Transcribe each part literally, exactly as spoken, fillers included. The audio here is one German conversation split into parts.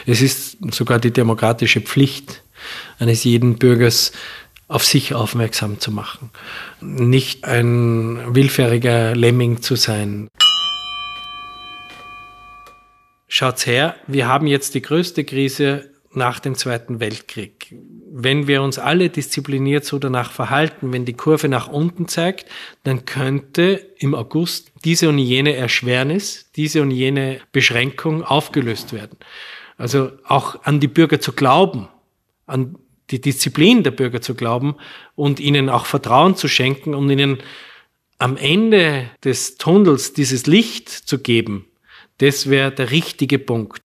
Es ist sogar die demokratische Pflicht eines jeden Bürgers, auf sich aufmerksam zu machen. Nicht ein willfähriger Lemming zu sein. Schaut's her, wir haben jetzt die größte Krise nach dem Zweiten Weltkrieg. Wenn wir uns alle diszipliniert so danach verhalten, wenn die Kurve nach unten zeigt, dann könnte im August diese und jene Erschwernis, diese und jene Beschränkung aufgelöst werden. Also auch an die Bürger zu glauben, an die Disziplin der Bürger zu glauben und ihnen auch Vertrauen zu schenken und ihnen am Ende des Tunnels dieses Licht zu geben, das wäre der richtige Punkt.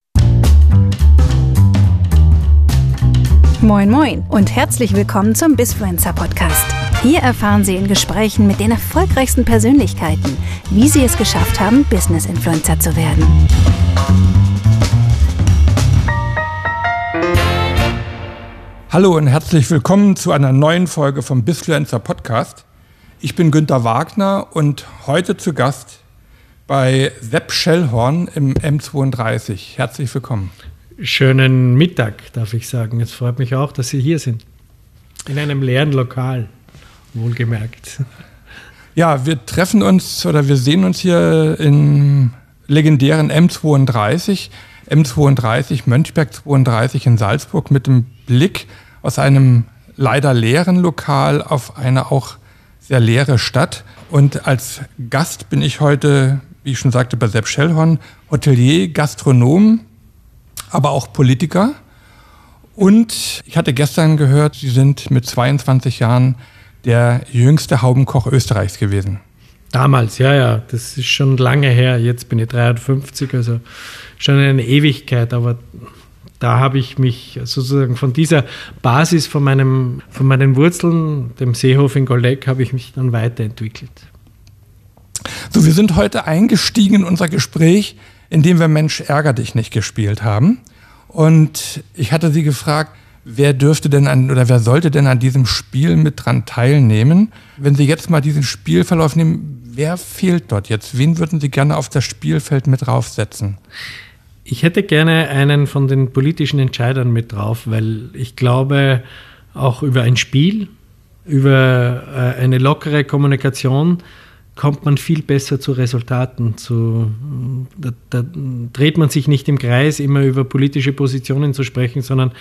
Moin Moin und herzlich willkommen zum Bizfluencer Podcast. Hier erfahren Sie in Gesprächen mit den erfolgreichsten Persönlichkeiten, wie sie es geschafft haben, Business-Influencer zu werden. Hallo und herzlich willkommen zu einer neuen Folge vom Bizfluencer Podcast. Ich bin Günter Wagner und heute zu Gast bei Sepp Schellhorn im M zweiunddreißig. Herzlich willkommen. Schönen Mittag, darf ich sagen. Es freut mich auch, dass Sie hier sind. In einem leeren Lokal, wohlgemerkt. Ja, wir treffen uns oder wir sehen uns hier im legendären M zweiunddreißig. M zweiunddreißig, Mönchberg zweiunddreißig in Salzburg mit dem Blick aus einem leider leeren Lokal auf eine auch sehr leere Stadt. Und als Gast bin ich heute, wie ich schon sagte, bei Sepp Schellhorn, Hotelier, Gastronom, aber auch Politiker. Und ich hatte gestern gehört, Sie sind mit zweiundzwanzig Jahren der jüngste Haubenkoch Österreichs gewesen. Damals, ja, ja, das ist schon lange her. Jetzt bin ich dreiundfünfzig, also schon eine Ewigkeit. Aber da habe ich mich sozusagen von dieser Basis, von, meinem, von meinen Wurzeln, dem Seehof in Goldeck, habe ich mich dann weiterentwickelt. So, wir sind heute eingestiegen in unser Gespräch, indem wir Mensch, ärger dich nicht gespielt haben. Und ich hatte Sie gefragt, wer dürfte denn an, oder wer sollte denn an diesem Spiel mit dran teilnehmen? Wenn Sie jetzt mal diesen Spielverlauf nehmen, wer fehlt dort jetzt? Wen würden Sie gerne auf das Spielfeld mit draufsetzen? Ich hätte gerne einen von den politischen Entscheidern mit drauf, weil ich glaube, auch über ein Spiel, über äh, eine lockere Kommunikation kommt man viel besser zu Resultaten. Zu, da, da dreht man sich nicht im Kreis, immer über politische Positionen zu sprechen, sondern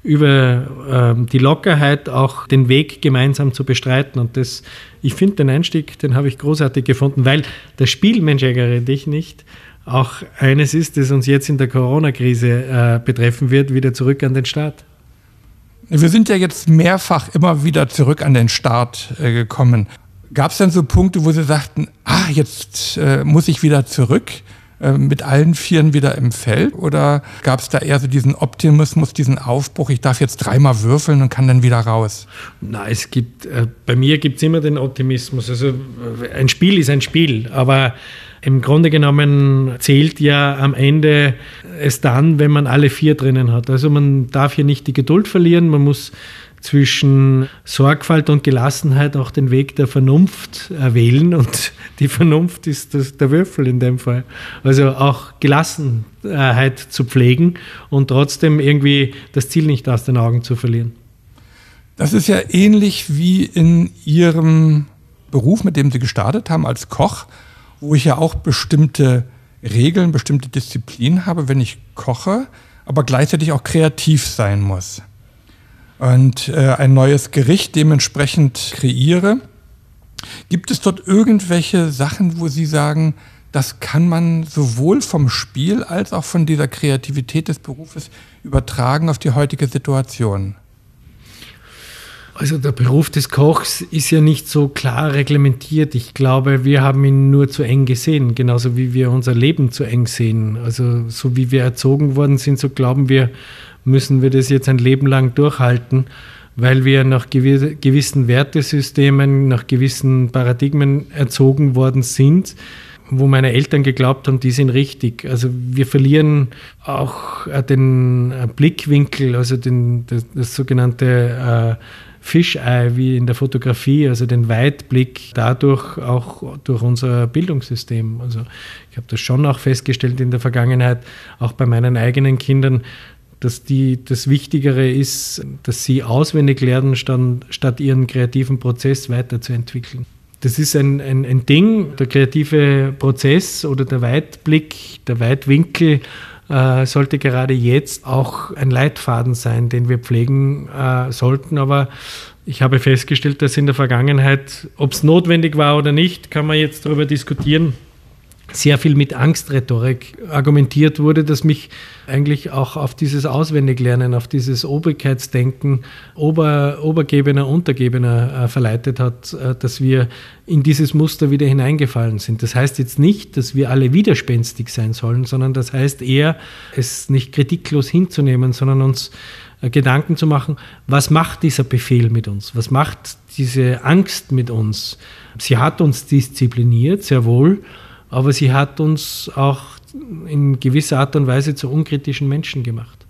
über äh, die Lockerheit auch den Weg gemeinsam zu bestreiten. Und das, ich finde den Einstieg, den habe ich großartig gefunden, weil das Spiel Mensch, ärgere dich nicht auch eines ist, das uns jetzt in der Corona-Krise äh, betreffen wird, wieder zurück an den Start. Wir sind ja jetzt mehrfach immer wieder zurück an den Start äh, gekommen. Gab es denn so Punkte, wo Sie sagten, ah, jetzt äh, muss ich wieder zurück, äh, mit allen Vieren wieder im Feld? Oder gab es da eher so diesen Optimismus, diesen Aufbruch, ich darf jetzt dreimal würfeln und kann dann wieder raus? Na, es gibt, äh, bei mir gibt es immer den Optimismus. Also ein Spiel ist ein Spiel, aber im Grunde genommen zählt ja am Ende es dann, wenn man alle vier drinnen hat. Also man darf hier nicht die Geduld verlieren, man muss zwischen Sorgfalt und Gelassenheit auch den Weg der Vernunft wählen und die Vernunft ist das, der Würfel in dem Fall. Also auch Gelassenheit zu pflegen und trotzdem irgendwie das Ziel nicht aus den Augen zu verlieren. Das ist ja ähnlich wie in Ihrem Beruf, mit dem Sie gestartet haben als Koch, wo ich ja auch bestimmte Regeln, bestimmte Disziplinen habe, wenn ich koche, aber gleichzeitig auch kreativ sein muss. Und äh, ein neues Gericht dementsprechend kreiere. Gibt es dort irgendwelche Sachen, wo Sie sagen, das kann man sowohl vom Spiel als auch von dieser Kreativität des Berufes übertragen auf die heutige Situation? Also der Beruf des Kochs ist ja nicht so klar reglementiert. Ich glaube, wir haben ihn nur zu eng gesehen, genauso wie wir unser Leben zu eng sehen. Also so wie wir erzogen worden sind, so glauben wir, müssen wir das jetzt ein Leben lang durchhalten, weil wir nach gewissen Wertesystemen, nach gewissen Paradigmen erzogen worden sind, wo meine Eltern geglaubt haben, die sind richtig. Also wir verlieren auch den Blickwinkel, also den, das, das sogenannte äh, Fischei, wie in der Fotografie, also den Weitblick, dadurch auch durch unser Bildungssystem. Also ich habe das schon auch festgestellt in der Vergangenheit, auch bei meinen eigenen Kindern, dass die, das Wichtigere ist, dass sie auswendig lernen, statt, statt ihren kreativen Prozess weiterzuentwickeln. Das ist ein, ein, ein Ding, der kreative Prozess oder der Weitblick, der Weitwinkel äh, sollte gerade jetzt auch ein Leitfaden sein, den wir pflegen äh, sollten. Aber ich habe festgestellt, dass in der Vergangenheit, ob es notwendig war oder nicht, kann man jetzt darüber diskutieren, sehr viel mit Angstrhetorik argumentiert wurde, das mich eigentlich auch auf dieses Auswendiglernen, auf dieses Obrigkeitsdenken, Ober, Obergebener, Untergebener äh, verleitet hat, äh, dass wir in dieses Muster wieder hineingefallen sind. Das heißt jetzt nicht, dass wir alle widerspenstig sein sollen, sondern das heißt eher, es nicht kritiklos hinzunehmen, sondern uns äh, Gedanken zu machen, was macht dieser Befehl mit uns? Was macht diese Angst mit uns? Sie hat uns diszipliniert, sehr wohl, aber sie hat uns auch in gewisser Art und Weise zu unkritischen Menschen gemacht.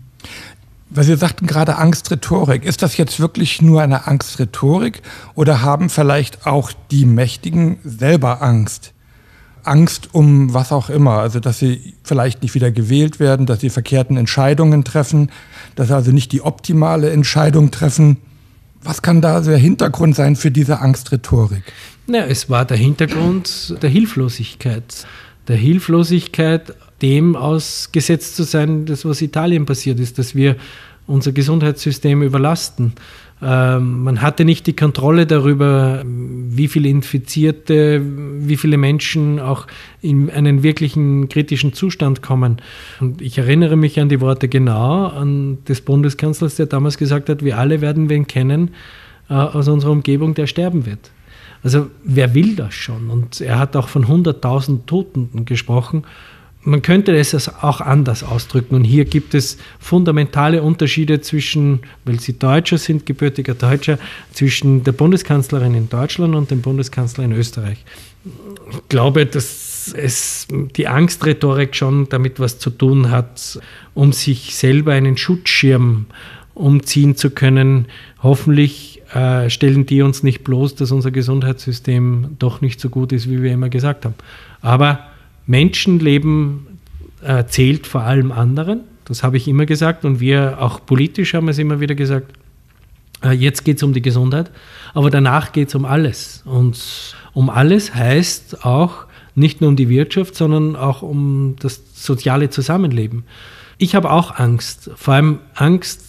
Weil Sie sagten gerade Angstrhetorik. Ist das jetzt wirklich nur eine Angstrhetorik oder haben vielleicht auch die Mächtigen selber Angst? Angst um was auch immer, also dass sie vielleicht nicht wieder gewählt werden, dass sie verkehrten Entscheidungen treffen, dass sie also nicht die optimale Entscheidung treffen. Was kann da der Hintergrund sein für diese Angstrhetorik? Ja, es war der Hintergrund der Hilflosigkeit. Der Hilflosigkeit, dem ausgesetzt zu sein, das, was Italien passiert ist, dass wir unser Gesundheitssystem überlasten. Ähm, man hatte nicht die Kontrolle darüber, wie viele Infizierte, wie viele Menschen auch in einen wirklichen kritischen Zustand kommen. Und ich erinnere mich an die Worte genau an des Bundeskanzlers, der damals gesagt hat, wir alle werden wen kennen äh, aus unserer Umgebung, der sterben wird. Also wer will das schon? Und er hat auch von hunderttausend Toten gesprochen. Man könnte es auch anders ausdrücken. Und hier gibt es fundamentale Unterschiede zwischen, weil Sie Deutscher sind, gebürtiger Deutscher, zwischen der Bundeskanzlerin in Deutschland und dem Bundeskanzler in Österreich. Ich glaube, dass es die Angstrhetorik schon damit was zu tun hat, um sich selber einen Schutzschirm umziehen zu können. Hoffentlich äh, stellen die uns nicht bloß, dass unser Gesundheitssystem doch nicht so gut ist, wie wir immer gesagt haben. Aber Menschenleben äh, zählt vor allem anderen. Das habe ich immer gesagt und wir auch politisch haben es immer wieder gesagt. Äh, jetzt geht es um die Gesundheit, aber danach geht es um alles. Und um alles heißt auch nicht nur um die Wirtschaft, sondern auch um das soziale Zusammenleben. Ich habe auch Angst, vor allem Angst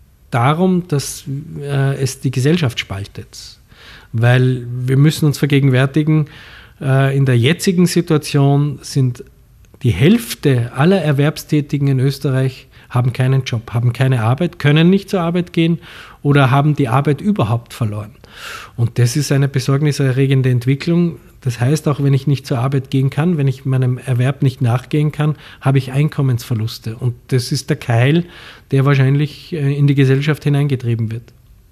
darum, dass äh, es die Gesellschaft spaltet. Weil wir müssen uns vergegenwärtigen, äh, in der jetzigen Situation sind die Hälfte aller Erwerbstätigen in Österreich haben keinen Job, haben keine Arbeit, können nicht zur Arbeit gehen oder haben die Arbeit überhaupt verloren. Und das ist eine besorgniserregende Entwicklung. Das heißt, auch wenn ich nicht zur Arbeit gehen kann, wenn ich meinem Erwerb nicht nachgehen kann, habe ich Einkommensverluste. Und das ist der Keil, der wahrscheinlich in die Gesellschaft hineingetrieben wird.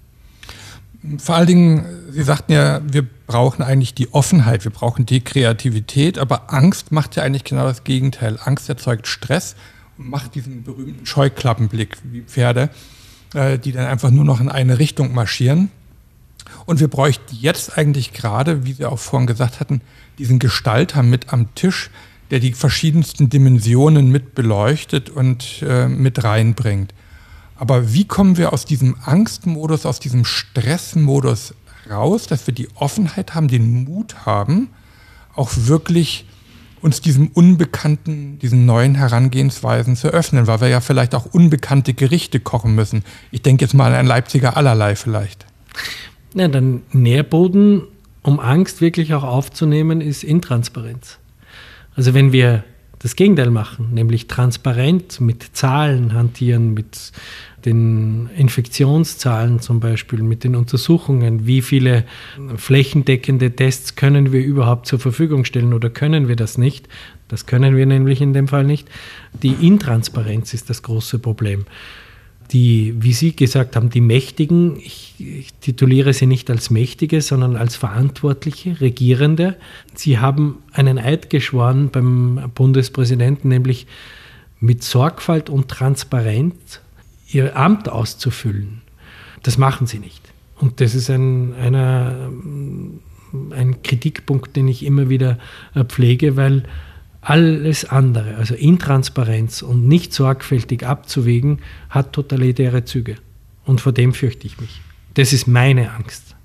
Vor allen Dingen, Sie sagten ja, wir brauchen eigentlich die Offenheit, wir brauchen die Kreativität, aber Angst macht ja eigentlich genau das Gegenteil. Angst erzeugt Stress und macht diesen berühmten Scheuklappenblick wie Pferde, die dann einfach nur noch in eine Richtung marschieren. Und wir bräuchten jetzt eigentlich gerade, wie Sie auch vorhin gesagt hatten, diesen Gestalter mit am Tisch, der die verschiedensten Dimensionen mit beleuchtet und äh, mit reinbringt. Aber wie kommen wir aus diesem Angstmodus, aus diesem Stressmodus raus, dass wir die Offenheit haben, den Mut haben, auch wirklich uns diesem Unbekannten, diesen neuen Herangehensweisen zu öffnen, weil wir ja vielleicht auch unbekannte Gerichte kochen müssen. Ich denke jetzt mal an ein Leipziger Allerlei vielleicht. Ja, der Nährboden, um Angst wirklich auch aufzunehmen, ist Intransparenz. Also wenn wir das Gegenteil machen, nämlich transparent mit Zahlen hantieren, mit den Infektionszahlen zum Beispiel, mit den Untersuchungen, wie viele flächendeckende Tests können wir überhaupt zur Verfügung stellen oder können wir das nicht? Das können wir nämlich in dem Fall nicht. Die Intransparenz ist das große Problem. Die, wie Sie gesagt haben, die Mächtigen, ich, ich tituliere sie nicht als Mächtige, sondern als Verantwortliche, Regierende. Sie haben einen Eid geschworen beim Bundespräsidenten, nämlich mit Sorgfalt und Transparenz ihr Amt auszufüllen. Das machen sie nicht. Und das ist ein, einer, ein Kritikpunkt, den ich immer wieder pflege, weil Alles andere, also Intransparenz und nicht sorgfältig abzuwägen, hat totalitäre Züge. Und vor dem fürchte ich mich. Das ist meine Angst.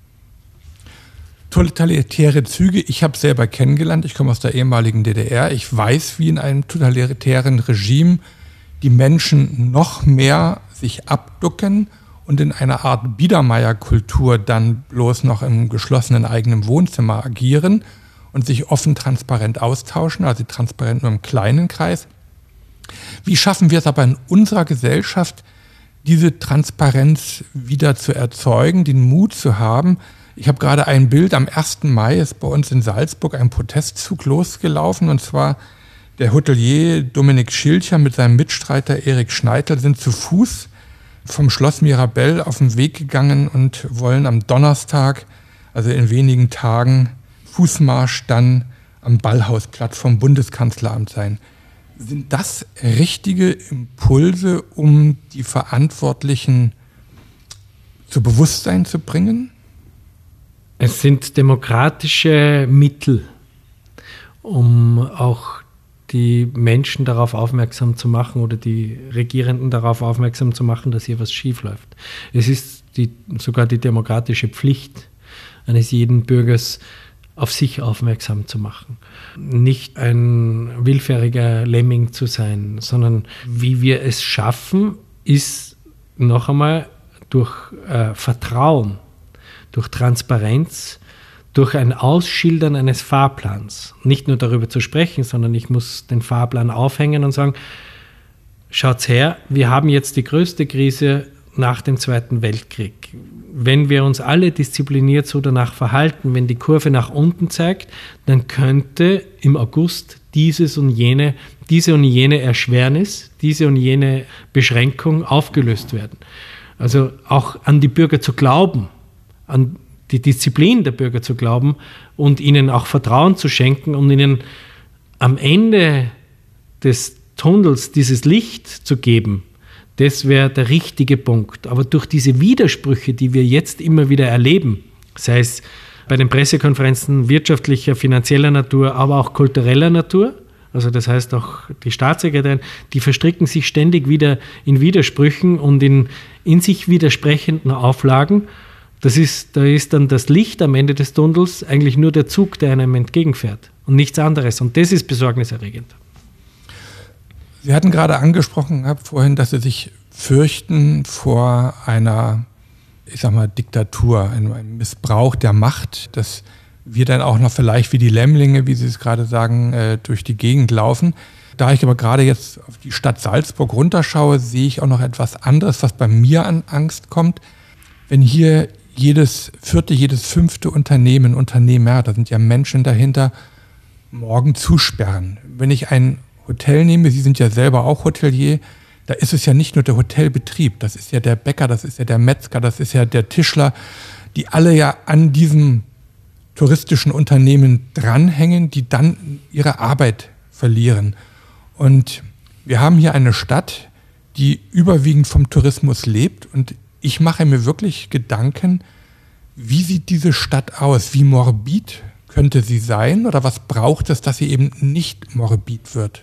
Totalitäre Züge, ich habe selber kennengelernt, ich komme aus der ehemaligen D D R, ich weiß, wie in einem totalitären Regime die Menschen noch mehr sich abducken und in einer Art Biedermeierkultur dann bloß noch im geschlossenen eigenen Wohnzimmer agieren und sich offen transparent austauschen, also transparent nur im kleinen Kreis. Wie schaffen wir es aber in unserer Gesellschaft, diese Transparenz wieder zu erzeugen, den Mut zu haben? Ich habe gerade ein Bild, am ersten Mai ist bei uns in Salzburg ein Protestzug losgelaufen, und zwar der Hotelier Dominik Schilcher mit seinem Mitstreiter Erik Schneitel sind zu Fuß vom Schloss Mirabell auf den Weg gegangen und wollen am Donnerstag, also in wenigen Tagen, Fußmarsch dann am Ballhausplatz vom Bundeskanzleramt sein. Sind das richtige Impulse, um die Verantwortlichen zu Bewusstsein zu bringen? Es sind demokratische Mittel, um auch die Menschen darauf aufmerksam zu machen oder die Regierenden darauf aufmerksam zu machen, dass hier was schiefläuft. Es ist die, sogar die demokratische Pflicht eines jeden Bürgers, auf sich aufmerksam zu machen. Nicht ein willfähriger Lemming zu sein, sondern wie wir es schaffen, ist noch einmal durch äh, Vertrauen, durch Transparenz, durch ein Ausschildern eines Fahrplans. Nicht nur darüber zu sprechen, sondern ich muss den Fahrplan aufhängen und sagen, schaut's her, wir haben jetzt die größte Krise nach dem Zweiten Weltkrieg. Wenn wir uns alle diszipliniert so danach verhalten, wenn die Kurve nach unten zeigt, dann könnte im August dieses und jene, diese und jene Erschwernis, diese und jene Beschränkung aufgelöst werden. Also auch an die Bürger zu glauben, an die Disziplin der Bürger zu glauben und ihnen auch Vertrauen zu schenken und ihnen am Ende des Tunnels dieses Licht zu geben, das wäre der richtige Punkt. Aber durch diese Widersprüche, die wir jetzt immer wieder erleben, sei es bei den Pressekonferenzen wirtschaftlicher, finanzieller Natur, aber auch kultureller Natur, also das heißt auch die Staatssekretärin, die verstricken sich ständig wieder in Widersprüchen und in, in sich widersprechenden Auflagen. Das ist, da ist dann das Licht am Ende des Tunnels eigentlich nur der Zug, der einem entgegenfährt und nichts anderes. Und das ist besorgniserregend. Sie hatten gerade angesprochen, gehabt vorhin, dass Sie sich fürchten vor einer, ich sag mal, Diktatur, einem Missbrauch der Macht, dass wir dann auch noch vielleicht wie die Lämmlinge, wie Sie es gerade sagen, äh, durch die Gegend laufen. Da ich aber gerade jetzt auf die Stadt Salzburg runterschaue, sehe ich auch noch etwas anderes, was bei mir an Angst kommt. Wenn hier jedes vierte, jedes fünfte Unternehmen, Unternehmer, da sind ja Menschen dahinter, morgen zusperren. Wenn ich ein Hotel nehme, Sie sind ja selber auch Hotelier, da ist es ja nicht nur der Hotelbetrieb, das ist ja der Bäcker, das ist ja der Metzger, das ist ja der Tischler, die alle ja an diesem touristischen Unternehmen dranhängen, die dann ihre Arbeit verlieren. Und wir haben hier eine Stadt, die überwiegend vom Tourismus lebt, und ich mache mir wirklich Gedanken, wie sieht diese Stadt aus, wie morbid könnte sie sein oder was braucht es, dass sie eben nicht morbid wird?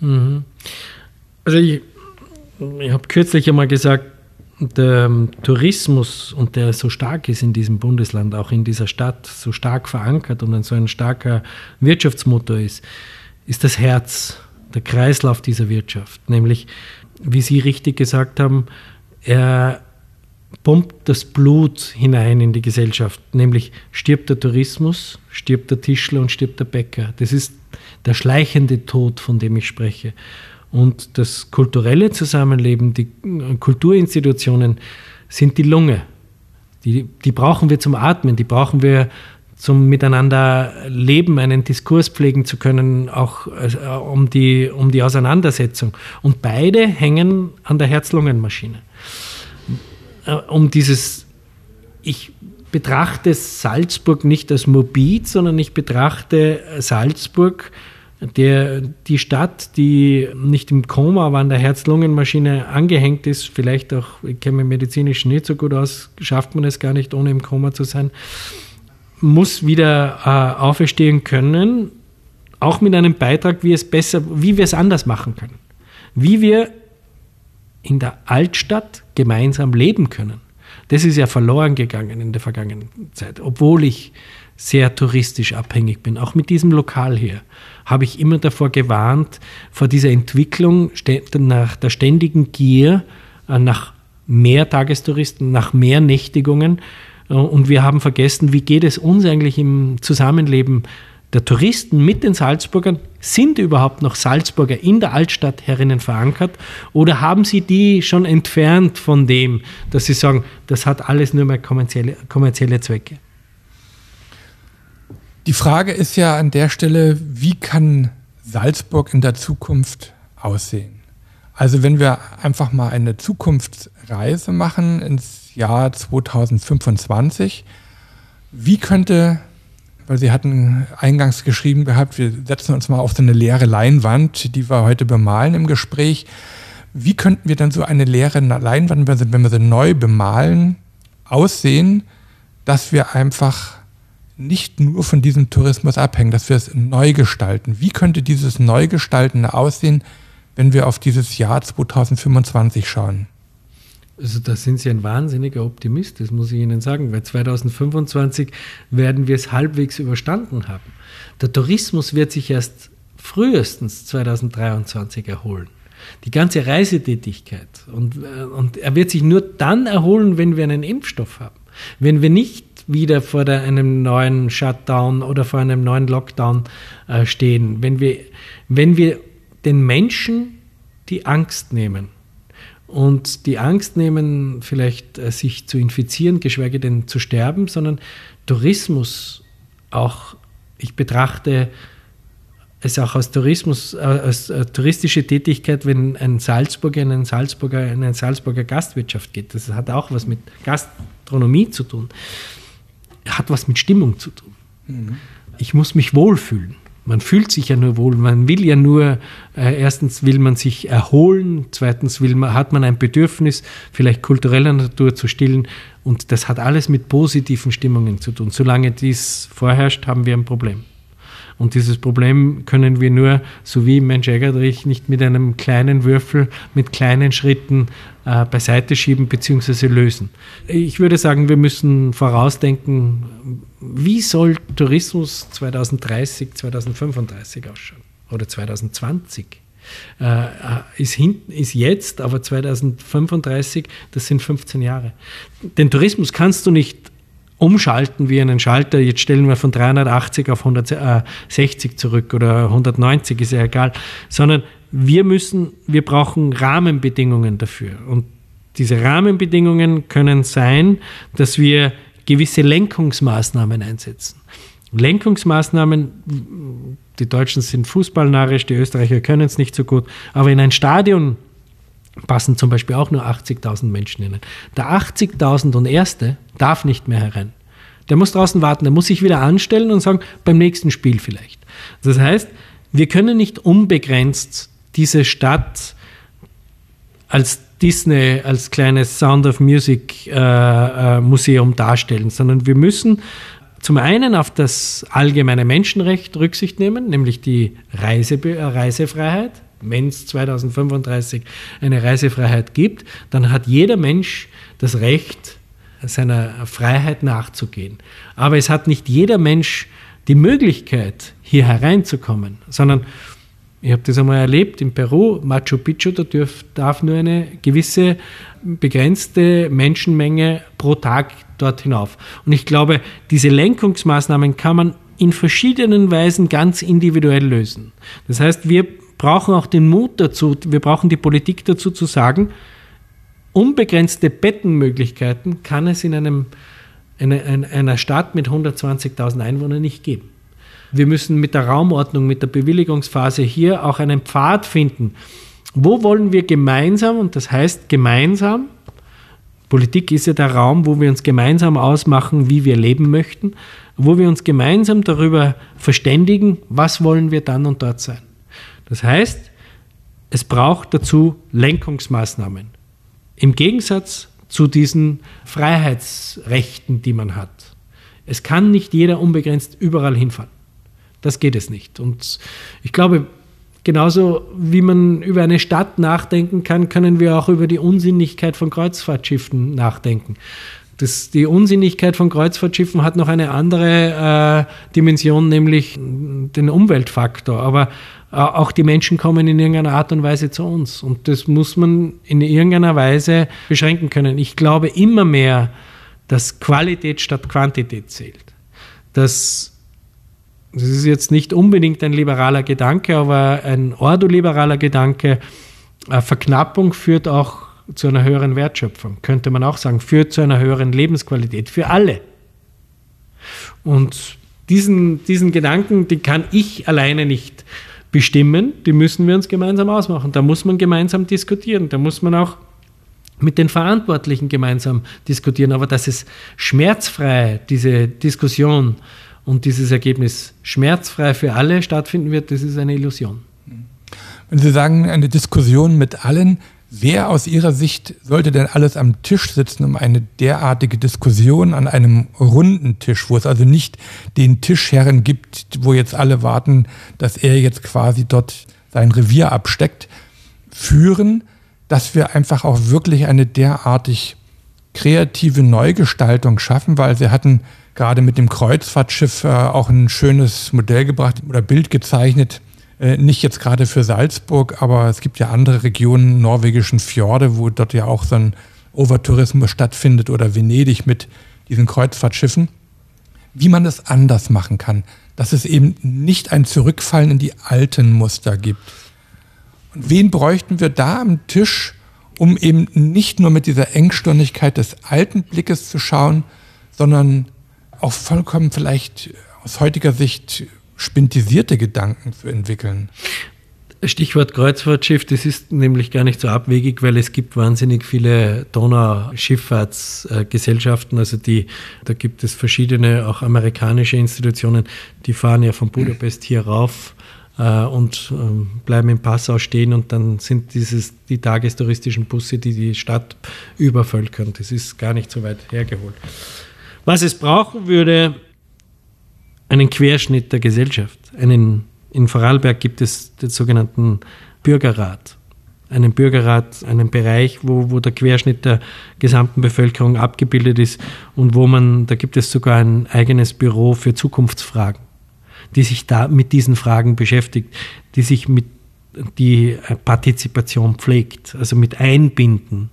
Also ich, ich habe kürzlich einmal gesagt, der ähm, Tourismus, und der so stark ist in diesem Bundesland, auch in dieser Stadt, so stark verankert und ein so ein starker Wirtschaftsmotor ist, ist das Herz, der Kreislauf dieser Wirtschaft. Nämlich, wie Sie richtig gesagt haben, er pumpt das Blut hinein in die Gesellschaft. Nämlich stirbt der Tourismus, stirbt der Tischler und stirbt der Bäcker. Das ist der schleichende Tod, von dem ich spreche. Und das kulturelle Zusammenleben, die Kulturinstitutionen sind die Lunge. Die, die brauchen wir zum Atmen, die brauchen wir zum Miteinander leben, einen Diskurs pflegen zu können, auch äh, um, die, um die Auseinandersetzung. Und beide hängen an der Herz-Lungen-Maschine. Äh, um dieses, ich betrachte Salzburg nicht als morbid, sondern ich betrachte Salzburg, der, die Stadt, die nicht im Koma, aber an der Herz-Lungen-Maschine angehängt ist, vielleicht auch, ich kenne mich medizinisch nicht so gut aus, schafft man es gar nicht, ohne im Koma zu sein, muss wieder äh, auferstehen können, auch mit einem Beitrag, wie es besser, wie wir es anders machen können. Wie wir in der Altstadt gemeinsam leben können. Das ist ja verloren gegangen in der vergangenen Zeit. Obwohl ich sehr touristisch abhängig bin, auch mit diesem Lokal hier, habe ich immer davor gewarnt, vor dieser Entwicklung nach der ständigen Gier nach mehr Tagestouristen, nach mehr Nächtigungen. Und wir haben vergessen, wie geht es uns eigentlich im Zusammenleben der Touristen mit den Salzburgern? Sind überhaupt noch Salzburger in der Altstadt herinnen verankert oder haben sie die schon entfernt von dem, dass sie sagen, das hat alles nur mehr kommerzielle, kommerzielle Zwecke? Die Frage ist ja an der Stelle, wie kann Salzburg in der Zukunft aussehen? Also wenn wir einfach mal eine Zukunftsreise machen ins Jahr zweitausendfünfundzwanzig, wie könnte, weil Sie hatten eingangs geschrieben gehabt, wir setzen uns mal auf so eine leere Leinwand, die wir heute bemalen im Gespräch. Wie könnten wir dann so eine leere Leinwand, wenn wir sie neu bemalen, aussehen, dass wir einfach nicht nur von diesem Tourismus abhängen, dass wir es neu gestalten? Wie könnte dieses Neugestalten aussehen, wenn wir auf dieses Jahr zweitausendfünfundzwanzig schauen? Also da sind Sie ein wahnsinniger Optimist, das muss ich Ihnen sagen, weil zweitausendfünfundzwanzig werden wir es halbwegs überstanden haben. Der Tourismus wird sich erst frühestens zweitausenddreiundzwanzig erholen. Die ganze Reisetätigkeit. Und, und er wird sich nur dann erholen, wenn wir einen Impfstoff haben. Wenn wir nicht wieder vor der, einem neuen Shutdown oder vor einem neuen Lockdown äh, stehen. Wenn wir, wenn wir den Menschen die Angst nehmen, und die Angst nehmen, vielleicht äh, sich zu infizieren, geschweige denn zu sterben, sondern Tourismus auch, ich betrachte es auch als Tourismus, äh, als äh, touristische Tätigkeit, wenn ein Salzburger in einen Salzburger, in eine Salzburger Gastwirtschaft geht. Das hat auch was mit Gastronomie zu tun, hat was mit Stimmung zu tun. Mhm. Ich muss mich wohlfühlen. Man fühlt sich ja nur wohl, man will ja nur, äh, erstens will man sich erholen, zweitens will man, hat man ein Bedürfnis, vielleicht kultureller Natur zu stillen und das hat alles mit positiven Stimmungen zu tun. Solange dies vorherrscht, haben wir ein Problem. Und dieses Problem können wir nur, so wie Mensch Egertrich, nicht mit einem kleinen Würfel, mit kleinen Schritten äh, beiseite schieben bzw. lösen. Ich würde sagen, wir müssen vorausdenken, wie soll Tourismus zweitausenddreißig, zweitausendfünfunddreißig ausschauen oder zweitausendzwanzig? Äh, ist, hinten, ist jetzt, aber zweitausendfünfunddreißig, das sind fünfzehn Jahre. Den Tourismus kannst du nicht umschalten wie einen Schalter, jetzt stellen wir von dreihundertachtzig auf hundertsechzig zurück oder hundertneunzig, ist ja egal, sondern wir müssen, wir brauchen Rahmenbedingungen dafür. Und diese Rahmenbedingungen können sein, dass wir gewisse Lenkungsmaßnahmen einsetzen. Lenkungsmaßnahmen, die Deutschen sind fußballnarrisch, die Österreicher können es nicht so gut, aber in ein Stadion passen zum Beispiel auch nur achtzigtausend Menschen hinein. Der achtzigtausend und Erste darf nicht mehr herein. Der muss draußen warten, der muss sich wieder anstellen und sagen, beim nächsten Spiel vielleicht. Das heißt, wir können nicht unbegrenzt diese Stadt als Disney, als kleines Sound of Music äh, äh, Museum darstellen, sondern wir müssen zum einen auf das allgemeine Menschenrecht Rücksicht nehmen, nämlich die Reise, äh, Reisefreiheit. Wenn es zweitausendfünfunddreißig eine Reisefreiheit gibt, dann hat jeder Mensch das Recht, seiner Freiheit nachzugehen. Aber es hat nicht jeder Mensch die Möglichkeit, hier hereinzukommen, sondern ich habe das einmal erlebt in Peru, Machu Picchu, da dürf, darf nur eine gewisse begrenzte Menschenmenge pro Tag dort hinauf. Und ich glaube, diese Lenkungsmaßnahmen kann man in verschiedenen Weisen ganz individuell lösen. Das heißt, wir brauchen auch den Mut dazu, wir brauchen die Politik dazu zu sagen, unbegrenzte Bettenmöglichkeiten kann es in einem, eine, einer Stadt mit hundertzwanzigtausend Einwohnern nicht geben. Wir müssen mit der Raumordnung, mit der Bewilligungsphase hier auch einen Pfad finden. Wo wollen wir gemeinsam, und das heißt gemeinsam, Politik ist ja der Raum, wo wir uns gemeinsam ausmachen, wie wir leben möchten, wo wir uns gemeinsam darüber verständigen, was wollen wir dann und dort sein. Das heißt, es braucht dazu Lenkungsmaßnahmen. Im Gegensatz zu diesen Freiheitsrechten, die man hat. Es kann nicht jeder unbegrenzt überall hinfahren. Das geht es nicht. Und ich glaube, genauso wie man über eine Stadt nachdenken kann, können wir auch über die Unsinnigkeit von Kreuzfahrtschiffen nachdenken. Das, die Unsinnigkeit von Kreuzfahrtschiffen hat noch eine andere äh, Dimension, nämlich den Umweltfaktor. Aber äh, auch die Menschen kommen in irgendeiner Art und Weise zu uns. Und das muss man in irgendeiner Weise beschränken können. Ich glaube immer mehr, dass Qualität statt Quantität zählt. Das, das ist jetzt nicht unbedingt ein liberaler Gedanke, aber ein ordoliberaler Gedanke. Äh, Verknappung führt auch zu einer höheren Wertschöpfung, könnte man auch sagen, führt zu einer höheren Lebensqualität für alle. Und diesen, diesen Gedanken, die kann ich alleine nicht bestimmen, die müssen wir uns gemeinsam ausmachen. Da muss man gemeinsam diskutieren, da muss man auch mit den Verantwortlichen gemeinsam diskutieren. Aber dass es schmerzfrei, diese Diskussion und dieses Ergebnis schmerzfrei für alle stattfinden wird, das ist eine Illusion. Wenn Sie sagen, eine Diskussion mit allen, wer aus Ihrer Sicht sollte denn alles am Tisch sitzen, um eine derartige Diskussion an einem runden Tisch, wo es also nicht den Tischherren gibt, wo jetzt alle warten, dass er jetzt quasi dort sein Revier absteckt, führen, dass wir einfach auch wirklich eine derartig kreative Neugestaltung schaffen, weil Sie hatten gerade mit dem Kreuzfahrtschiff äh, auch ein schönes Modell gebracht oder Bild gezeichnet, nicht jetzt gerade für Salzburg, aber es gibt ja andere Regionen, norwegischen Fjorde, wo dort ja auch so ein Overtourismus stattfindet oder Venedig mit diesen Kreuzfahrtschiffen. Wie man das anders machen kann, dass es eben nicht ein Zurückfallen in die alten Muster gibt. Und wen bräuchten wir da am Tisch, um eben nicht nur mit dieser Engstirnigkeit des alten Blickes zu schauen, sondern auch vollkommen vielleicht aus heutiger Sicht spintisierte Gedanken zu entwickeln? Stichwort Kreuzfahrtschiff, das ist nämlich gar nicht so abwegig, weil es gibt wahnsinnig viele Donauschifffahrtsgesellschaften, also die, da gibt es verschiedene, auch amerikanische Institutionen, die fahren ja von Budapest hier rauf äh, und äh, bleiben in Passau stehen und dann sind dieses die tagestouristischen Busse, die die Stadt übervölkern. Das ist gar nicht so weit hergeholt. Was es brauchen würde, einen Querschnitt der Gesellschaft. Einen, in Vorarlberg gibt es den sogenannten Bürgerrat. Einen Bürgerrat, einen Bereich, wo, wo der Querschnitt der gesamten Bevölkerung abgebildet ist und wo man, da gibt es sogar ein eigenes Büro für Zukunftsfragen, die sich da mit diesen Fragen beschäftigt, die sich mit die Partizipation pflegt, also mit Einbinden.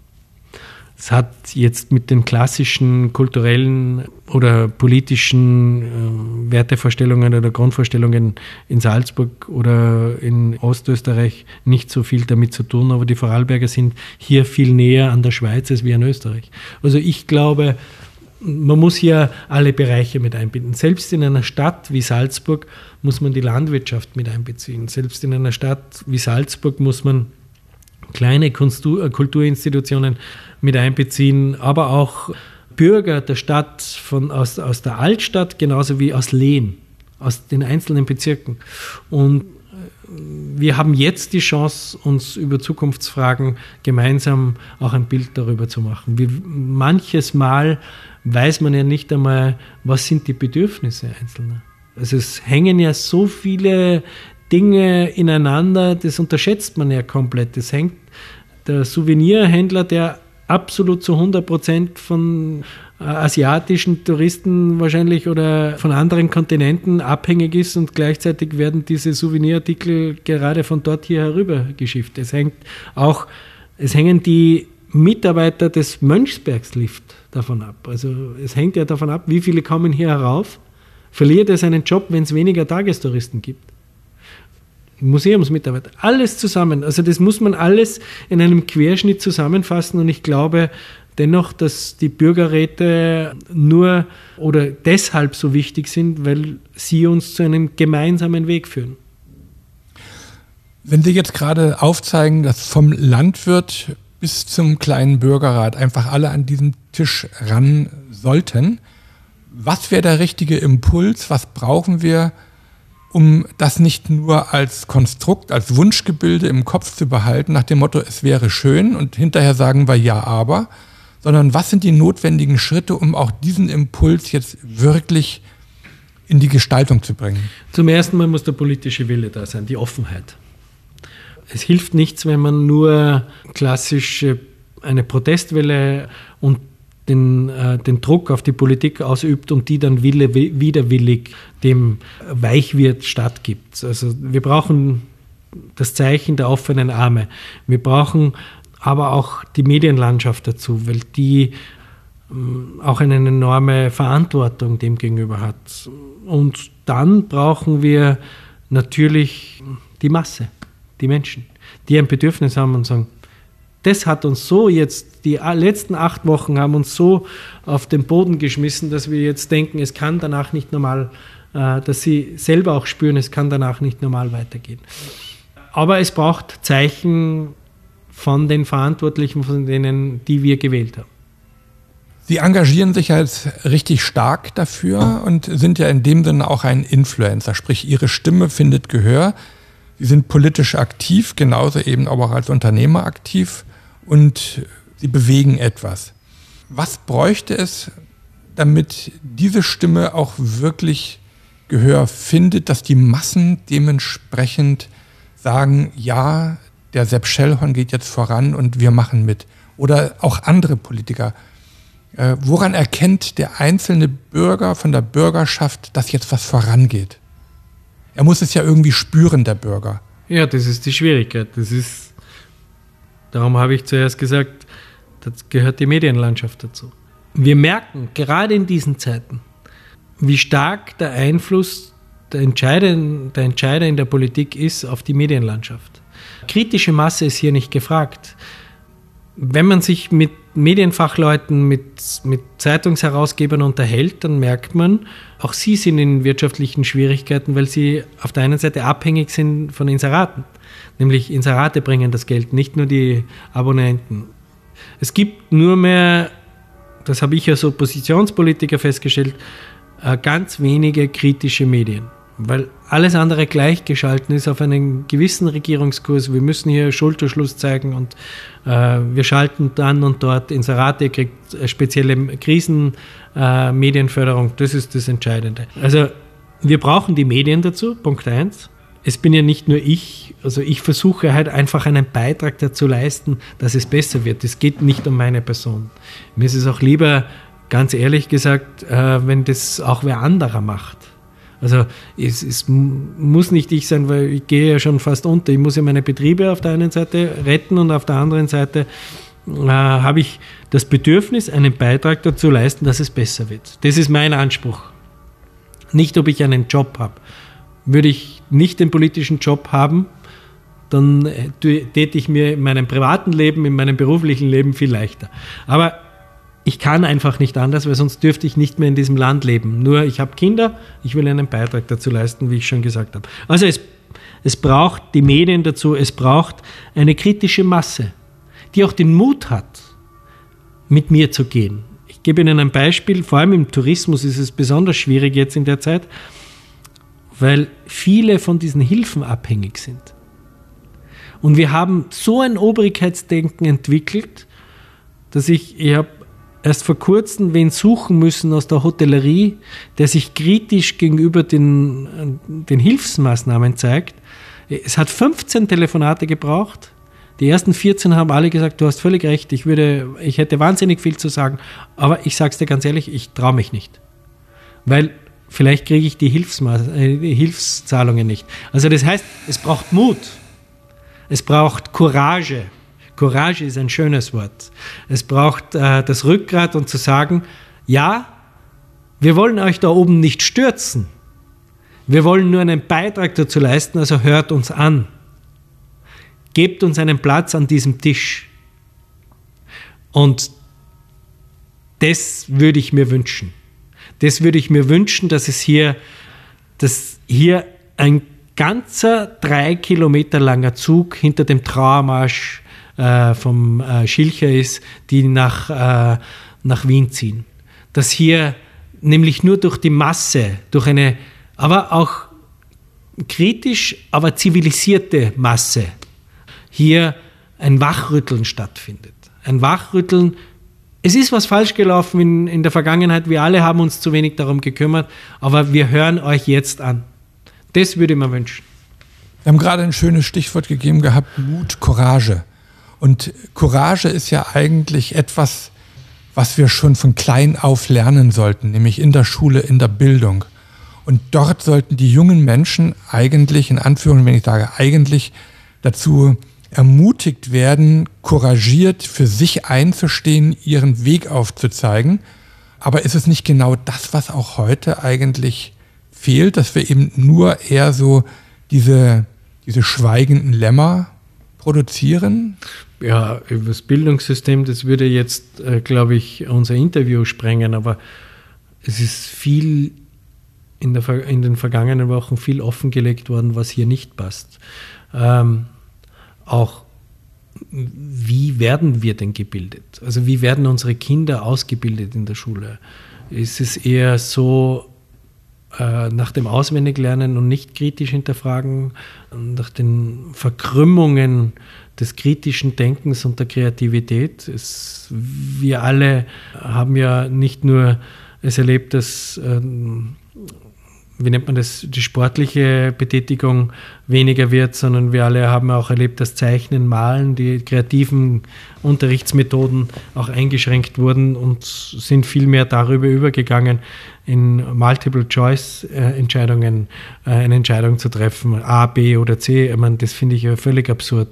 Es hat jetzt mit den klassischen kulturellen oder politischen äh, Wertevorstellungen oder Grundvorstellungen in Salzburg oder in Ostösterreich nicht so viel damit zu tun, aber die Vorarlberger sind hier viel näher an der Schweiz als wir in Österreich. Also ich glaube, man muss hier alle Bereiche mit einbinden. Selbst in einer Stadt wie Salzburg muss man die Landwirtschaft mit einbeziehen. Selbst in einer Stadt wie Salzburg muss man kleine Kulturinstitutionen mit einbeziehen, aber auch Bürger der Stadt von, aus, aus der Altstadt, genauso wie aus Lehn, aus den einzelnen Bezirken. Und wir haben jetzt die Chance, uns über Zukunftsfragen gemeinsam auch ein Bild darüber zu machen. Wie manches Mal weiß man ja nicht einmal, was sind die Bedürfnisse Einzelner. Also es hängen ja so viele Dinge ineinander, das unterschätzt man ja komplett. Das hängt der Souvenirhändler, der absolut zu hundert Prozent von äh, asiatischen Touristen wahrscheinlich oder von anderen Kontinenten abhängig ist und gleichzeitig werden diese Souvenirartikel gerade von dort hier herübergeschifft. Es hängt auch, es hängen die Mitarbeiter des Mönchsbergslift davon ab. Also es hängt ja davon ab, wie viele kommen hier herauf. Verliert er seinen Job, wenn es weniger Tagestouristen gibt? Museumsmitarbeiter, alles zusammen. Also das muss man alles in einem Querschnitt zusammenfassen und ich glaube dennoch, dass die Bürgerräte nur oder deshalb so wichtig sind, weil sie uns zu einem gemeinsamen Weg führen. Wenn Sie jetzt gerade aufzeigen, dass vom Landwirt bis zum kleinen Bürgerrat einfach alle an diesen Tisch ran sollten, was wäre der richtige Impuls, was brauchen wir, um das nicht nur als Konstrukt, als Wunschgebilde im Kopf zu behalten, nach dem Motto, es wäre schön und hinterher sagen wir ja, aber, sondern was sind die notwendigen Schritte, um auch diesen Impuls jetzt wirklich in die Gestaltung zu bringen? Zum ersten Mal muss der politische Wille da sein, die Offenheit. Es hilft nichts, wenn man nur klassisch eine Protestwelle und den, äh, den Druck auf die Politik ausübt und die dann wille, widerwillig dem Weichwirt stattgibt. Also wir brauchen das Zeichen der offenen Arme. Wir brauchen aber auch die Medienlandschaft dazu, weil die ähm, auch eine enorme Verantwortung dem gegenüber hat. Und dann brauchen wir natürlich die Masse, die Menschen, die ein Bedürfnis haben und sagen, das hat uns so jetzt, die letzten acht Wochen haben uns so auf den Boden geschmissen, dass wir jetzt denken, es kann danach nicht normal, äh, dass sie selber auch spüren, es kann danach nicht normal weitergehen. Aber es braucht Zeichen von den Verantwortlichen, von denen, die wir gewählt haben. Sie engagieren sich jetzt richtig stark dafür und sind ja in dem Sinne auch ein Influencer, sprich Ihre Stimme findet Gehör. Sie sind politisch aktiv, genauso eben aber auch als Unternehmer aktiv und Sie bewegen etwas. Was bräuchte es, damit diese Stimme auch wirklich Gehör findet, dass die Massen dementsprechend sagen, ja, der Sepp Schellhorn geht jetzt voran und wir machen mit. Oder auch andere Politiker. Äh, woran erkennt der einzelne Bürger von der Bürgerschaft, dass jetzt was vorangeht? Er muss es ja irgendwie spüren, der Bürger. Ja, das ist die Schwierigkeit. Das ist, darum habe ich zuerst gesagt, da gehört die Medienlandschaft dazu. Wir merken gerade in diesen Zeiten, wie stark der Einfluss der Entscheider, der Entscheider in der Politik ist auf die Medienlandschaft. Kritische Masse ist hier nicht gefragt. Wenn man sich mit Medienfachleuten, mit, mit Zeitungsherausgebern unterhält, dann merkt man, auch sie sind in wirtschaftlichen Schwierigkeiten, weil sie auf der einen Seite abhängig sind von Inseraten. Nämlich Inserate bringen das Geld, nicht nur die Abonnenten. Es gibt nur mehr, das habe ich als Oppositionspolitiker festgestellt, ganz wenige kritische Medien. Weil alles andere gleichgeschalten ist auf einen gewissen Regierungskurs. Wir müssen hier Schulterschluss zeigen und äh, wir schalten dann und dort Inserate, ihr kriegt spezielle Krisenmedienförderung. Äh, das ist das Entscheidende. Also wir brauchen die Medien dazu, Punkt eins. Es bin ja nicht nur ich, also ich versuche halt einfach einen Beitrag dazu leisten, dass es besser wird. Es geht nicht um meine Person. Mir ist es auch lieber, ganz ehrlich gesagt, äh, wenn das auch wer anderer macht. Also es, es muss nicht ich sein, weil ich gehe ja schon fast unter. Ich muss ja meine Betriebe auf der einen Seite retten und auf der anderen Seite äh, habe ich das Bedürfnis, einen Beitrag dazu leisten, dass es besser wird. Das ist mein Anspruch. Nicht, ob ich einen Job habe. Würde ich nicht den politischen Job haben, dann täte ich mir in meinem privaten Leben, in meinem beruflichen Leben viel leichter. Aber ich kann einfach nicht anders, weil sonst dürfte ich nicht mehr in diesem Land leben. Nur ich habe Kinder, ich will einen Beitrag dazu leisten, wie ich schon gesagt habe. Also es, es braucht die Medien dazu, es braucht eine kritische Masse, die auch den Mut hat, mit mir zu gehen. Ich gebe Ihnen ein Beispiel, vor allem im Tourismus ist es besonders schwierig jetzt in der Zeit, weil viele von diesen Hilfen abhängig sind. Und wir haben so ein Obrigkeitsdenken entwickelt, dass ich, ich habe erst vor kurzem wen suchen müssen aus der Hotellerie, der sich kritisch gegenüber den, den Hilfsmaßnahmen zeigt. Es hat fünfzehn Telefonate gebraucht. Die ersten vierzehn haben alle gesagt, du hast völlig recht, ich, würde, ich hätte wahnsinnig viel zu sagen, aber ich sage es dir ganz ehrlich, ich traue mich nicht. Weil vielleicht kriege ich die, Hilfsma- äh, die Hilfszahlungen nicht. Also das heißt, es braucht Mut, es braucht Courage. Courage ist ein schönes Wort. Es braucht äh, das Rückgrat und zu sagen, ja, wir wollen euch da oben nicht stürzen. Wir wollen nur einen Beitrag dazu leisten, also hört uns an. Gebt uns einen Platz an diesem Tisch. Und das würde ich mir wünschen. Das würde ich mir wünschen, dass es hier, dass hier ein ganzer drei Kilometer langer Zug hinter dem Trauermarsch vom äh, Schilcher ist, die nach, äh, nach Wien ziehen. Dass hier nämlich nur durch die Masse, durch eine, aber auch kritisch, aber zivilisierte Masse, hier ein Wachrütteln stattfindet. Ein Wachrütteln es ist was falsch gelaufen in, in der Vergangenheit. Wir alle haben uns zu wenig darum gekümmert, aber wir hören euch jetzt an. Das würde ich mir wünschen. Wir haben gerade ein schönes Stichwort gegeben gehabt, Mut, Courage. Und Courage ist ja eigentlich etwas, was wir schon von klein auf lernen sollten, nämlich in der Schule, in der Bildung. Und dort sollten die jungen Menschen eigentlich, in Anführungszeichen, wenn ich sage eigentlich, dazu ermutigt werden, couragiert für sich einzustehen, ihren Weg aufzuzeigen. Aber ist es nicht genau das, was auch heute eigentlich fehlt, dass wir eben nur eher so diese, diese schweigenden Lämmer produzieren? Ja, über das Bildungssystem, das würde jetzt, äh, glaube ich, unser Interview sprengen, aber es ist viel in, der, in den vergangenen Wochen viel offengelegt worden, was hier nicht passt. Ähm, auch wie werden wir denn gebildet? Also wie werden unsere Kinder ausgebildet in der Schule? Ist es eher so äh, nach dem Auswendiglernen und nicht kritisch hinterfragen, nach den Verkrümmungen des kritischen Denkens und der Kreativität? Es, wir alle haben ja nicht nur es erlebt, dass ähm, wie nennt man das, die sportliche Betätigung weniger wird, sondern wir alle haben auch erlebt, dass Zeichnen, Malen, die kreativen Unterrichtsmethoden auch eingeschränkt wurden und sind viel mehr darüber übergegangen, in Multiple-Choice-Entscheidungen äh, eine Entscheidung zu treffen, A, B oder C. Ich meine, das finde ich ja völlig absurd,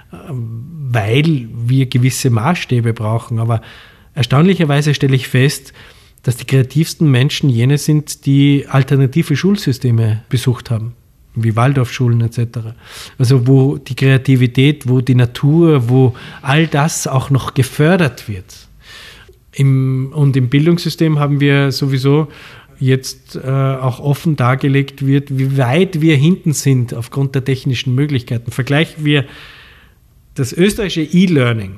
weil wir gewisse Maßstäbe brauchen. Aber erstaunlicherweise stelle ich fest, dass die kreativsten Menschen jene sind, die alternative Schulsysteme besucht haben, wie Waldorfschulen et cetera. Also wo die Kreativität, wo die Natur, wo all das auch noch gefördert wird. Im, und im Bildungssystem haben wir sowieso jetzt äh, auch offen dargelegt wird, wie weit wir hinten sind aufgrund der technischen Möglichkeiten. Vergleichen wir das österreichische E-Learning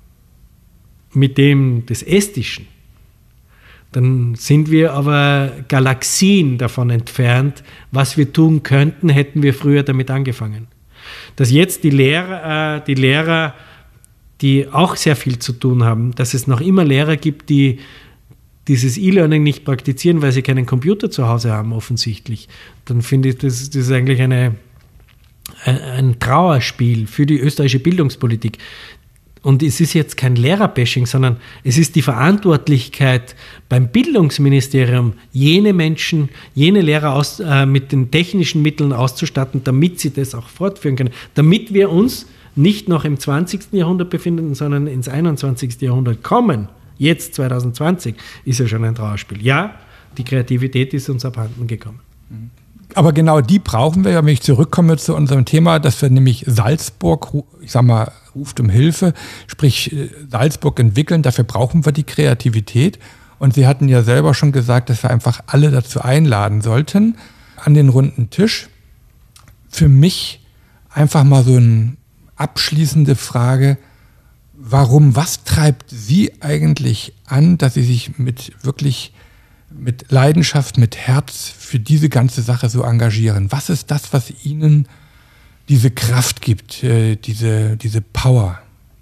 mit dem des estischen, dann sind wir aber Galaxien davon entfernt, was wir tun könnten, hätten wir früher damit angefangen. Dass jetzt die Lehrer, äh, die Lehrer, die auch sehr viel zu tun haben, dass es noch immer Lehrer gibt, die dieses E-Learning nicht praktizieren, weil sie keinen Computer zu Hause haben, offensichtlich, dann finde ich, das, das ist eigentlich eine, ein, ein Trauerspiel für die österreichische Bildungspolitik. Und es ist jetzt kein Lehrerbashing, sondern es ist die Verantwortlichkeit beim Bildungsministerium, jene Menschen, jene Lehrer aus, äh, mit den technischen Mitteln auszustatten, damit sie das auch fortführen können. Damit wir uns nicht noch im zwanzigsten Jahrhundert befinden, sondern ins einundzwanzigsten Jahrhundert kommen. Jetzt, zwanzig zwanzig, ist ja schon ein Trauerspiel. Ja, die Kreativität ist uns abhanden gekommen. Aber genau die brauchen wir, wenn ich zurückkomme zu unserem Thema, dass wir nämlich Salzburg, ich sag mal, ruft um Hilfe, sprich Salzburg entwickeln, dafür brauchen wir die Kreativität. Und Sie hatten ja selber schon gesagt, dass wir einfach alle dazu einladen sollten, an den runden Tisch. Für mich einfach mal so eine abschließende Frage, warum, was treibt Sie eigentlich an, dass Sie sich mit wirklich mit Leidenschaft, mit Herz für diese ganze Sache so engagieren? Was ist das, was Ihnen diese Kraft gibt, äh, diese, diese Power?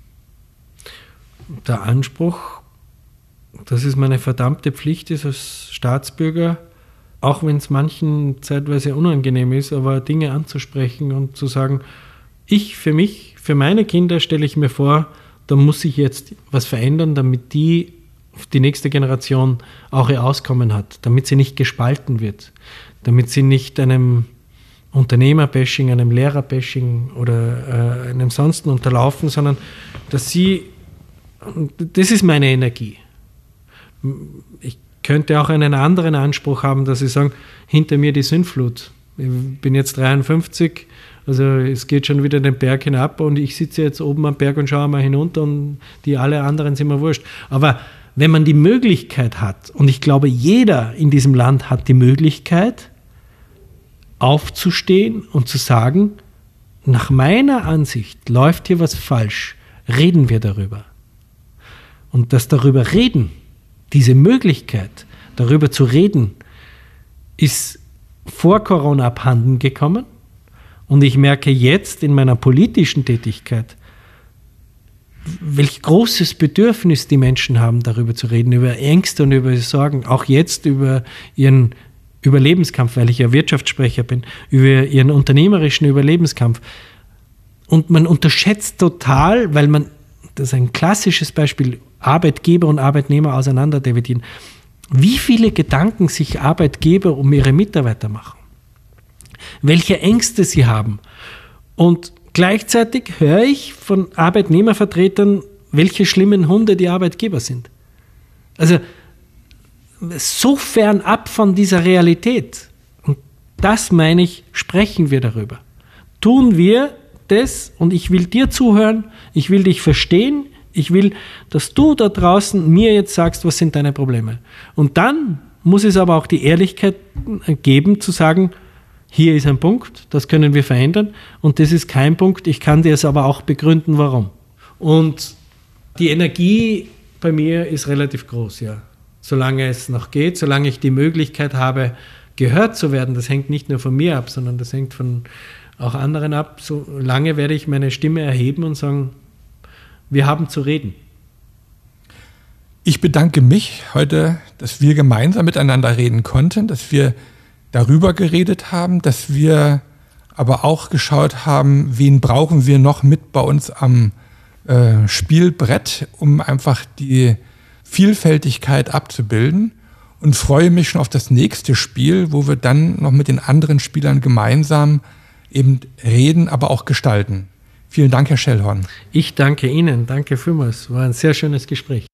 Der Anspruch, dass es meine verdammte Pflicht ist als Staatsbürger, auch wenn es manchen zeitweise unangenehm ist, aber Dinge anzusprechen und zu sagen, ich für mich, für meine Kinder stelle ich mir vor, da muss sich jetzt was verändern, damit die die nächste Generation auch ihr Auskommen hat, damit sie nicht gespalten wird, damit sie nicht einem Unternehmerbashing, einem Lehrerbashing oder äh, einem sonsten unterlaufen, sondern dass sie, das ist meine Energie. Ich könnte auch einen anderen Anspruch haben, dass sie sagen, hinter mir die Sündflut. Ich bin jetzt dreiundfünfzig, also es geht schon wieder den Berg hinab und ich sitze jetzt oben am Berg und schaue mal hinunter und die alle anderen sind mir wurscht. Aber wenn man die Möglichkeit hat, und ich glaube, jeder in diesem Land hat die Möglichkeit, aufzustehen und zu sagen, nach meiner Ansicht läuft hier was falsch, reden wir darüber. Und das darüber reden, diese Möglichkeit, darüber zu reden, ist vor Corona abhanden gekommen. Und ich merke jetzt in meiner politischen Tätigkeit, welch großes Bedürfnis die Menschen haben, darüber zu reden, über Ängste und über Sorgen, auch jetzt über ihren Überlebenskampf, weil ich ja Wirtschaftssprecher bin, über ihren unternehmerischen Überlebenskampf. Und man unterschätzt total, weil man, das ist ein klassisches Beispiel, Arbeitgeber und Arbeitnehmer auseinander dividieren, wie viele Gedanken sich Arbeitgeber um ihre Mitarbeiter machen, welche Ängste sie haben. Und gleichzeitig höre ich von Arbeitnehmervertretern, welche schlimmen Hunde die Arbeitgeber sind. Also so fernab von dieser Realität. Und das meine ich, sprechen wir darüber. Tun wir das, und ich will dir zuhören, ich will dich verstehen, ich will, dass du da draußen mir jetzt sagst, was sind deine Probleme. Und dann muss es aber auch die Ehrlichkeit geben, zu sagen, hier ist ein Punkt, das können wir verändern, und das ist kein Punkt, ich kann dir es aber auch begründen, warum. Und die Energie bei mir ist relativ groß, ja. Solange es noch geht, solange ich die Möglichkeit habe, gehört zu werden, das hängt nicht nur von mir ab, sondern das hängt von auch anderen ab, solange werde ich meine Stimme erheben und sagen, wir haben zu reden. Ich bedanke mich heute, dass wir gemeinsam miteinander reden konnten, dass wir darüber geredet haben, dass wir aber auch geschaut haben, wen brauchen wir noch mit bei uns am äh, Spielbrett, um einfach die Vielfältigkeit abzubilden, und freue mich schon auf das nächste Spiel, wo wir dann noch mit den anderen Spielern gemeinsam eben reden, aber auch gestalten. Vielen Dank, Herr Schellhorn. Ich danke Ihnen. Danke vielmals. War ein sehr schönes Gespräch.